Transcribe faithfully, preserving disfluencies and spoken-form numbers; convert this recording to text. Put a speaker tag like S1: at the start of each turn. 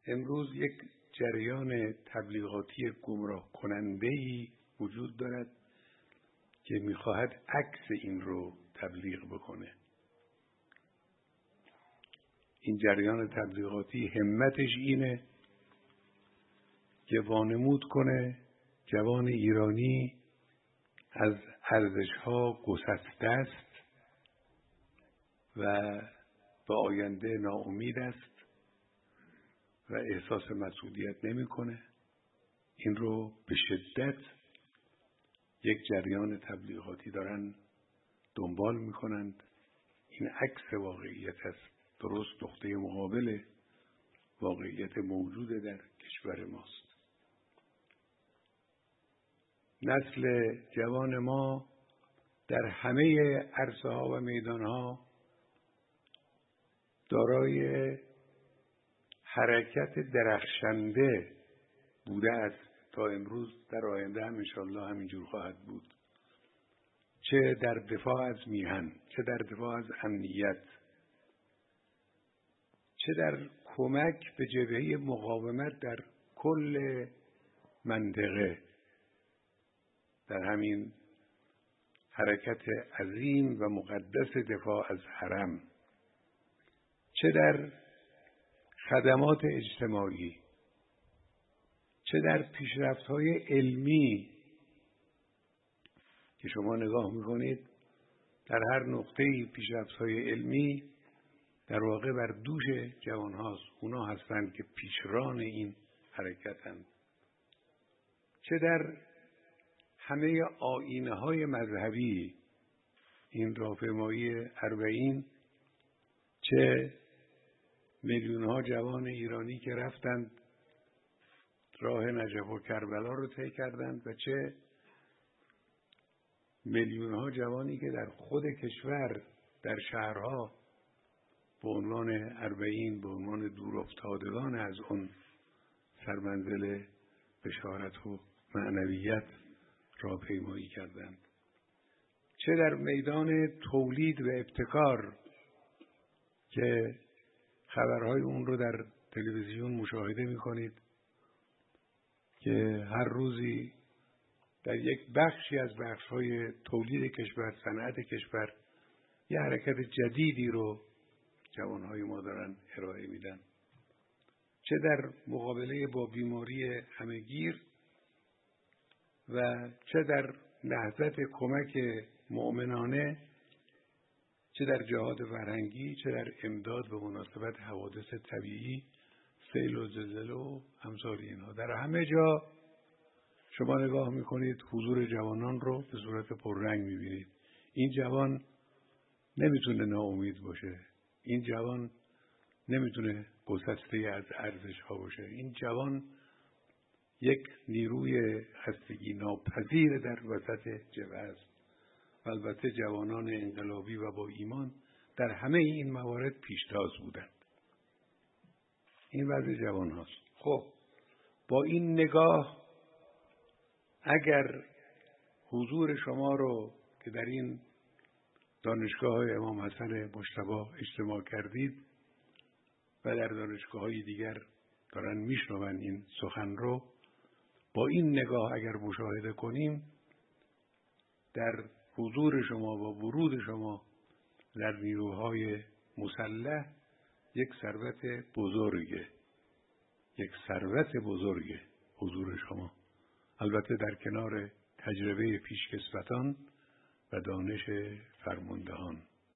S1: امروز یک جریان تبلیغاتی گمراه کننده‌ای وجود دارد که می‌خواهد عکس این رو تبلیغ بکنه. این جریان تبلیغاتی همتش اینه که وانمود کنه جوان ایرانی از ارزش‌ها گسسته است و به آینده ناامید است و احساس مسئولیت نمی‌کنه. این رو به شدت یک جریان تبلیغاتی دارن دنبال می‌کنند. این عکس واقعیت است، درست نقطه مقابل واقعیت موجود در کشور ماست. نسل جوان ما در همه عرصه‌ها و میدان‌ها دارای حرکت درخشنده بوده است تا امروز، در آینده هم انشاءالله همینجور خواهد بود، چه در دفاع از میهن، چه در دفاع از امنیت، چه در کمک به جبهه مقاومت در کل منطقه، در همین حرکت عظیم و مقدس دفاع از حرم، چه در خدمات اجتماعی، چه در پیشرفت‌های علمی که شما نگاه می‌کنید در هر نقطه‌ای پیشرفت‌های علمی در واقع بر دوش جوان هاست. اونا هستند که پیشران این حرکتند. چه در همه آیین‌های مذهبی، این راهپیمایی اربعین، چه میلیون‌ها جوان ایرانی که رفتند راه نجف و کربلا رو طی کردند و چه میلیون‌ها جوانی که در خود کشور در شهرها به عنوان اربعین، به عنوان دورافتادگان از اون سرمنزل بشارت و معنویت راهپیمایی کردند. چه در میدان تولید و ابتکار که خبرهای اون رو در تلویزیون مشاهده می‌کنید که هر روزی در یک بخشی از بخش‌های تولید کشور، صنعت کشور، یه حرکت جدیدی رو جوانهای ما دارن ارائه میدن. چه در مقابله با بیماری همه‌گیر و چه در نهضت کمک مؤمنانه، چه در جهاد فرهنگی، چه در امداد به مناسبت حوادث طبیعی، سیل و زلزله و امثال اینها. در همه جا شما نگاه میکنید حضور جوانان رو به صورت پررنگ میبینید. این جوان نمیتونه ناامید باشه. این جوان نمیتونه گسسته از ارزش ها باشه. این جوان یک نیروی هستگی ناپذیر در وسط جبهه است. و البته جوانان انقلابی و با ایمان در همه این موارد پیشتاز بودند. این وضع جوان هاست. خب با این نگاه اگر حضور شما رو که در این دانشگاه های امام حسن مجتبی اجتماع کردید و در دانشگاه های دیگر دارن میشنون این سخن رو، با این نگاه اگر مشاهده کنیم، در حضور شما و ورود شما در نیروهای مسلح یک ثروت بزرگه، یک ثروت بزرگه حضور شما، البته در کنار تجربه پیشکسوتان و دانش فرماندهان.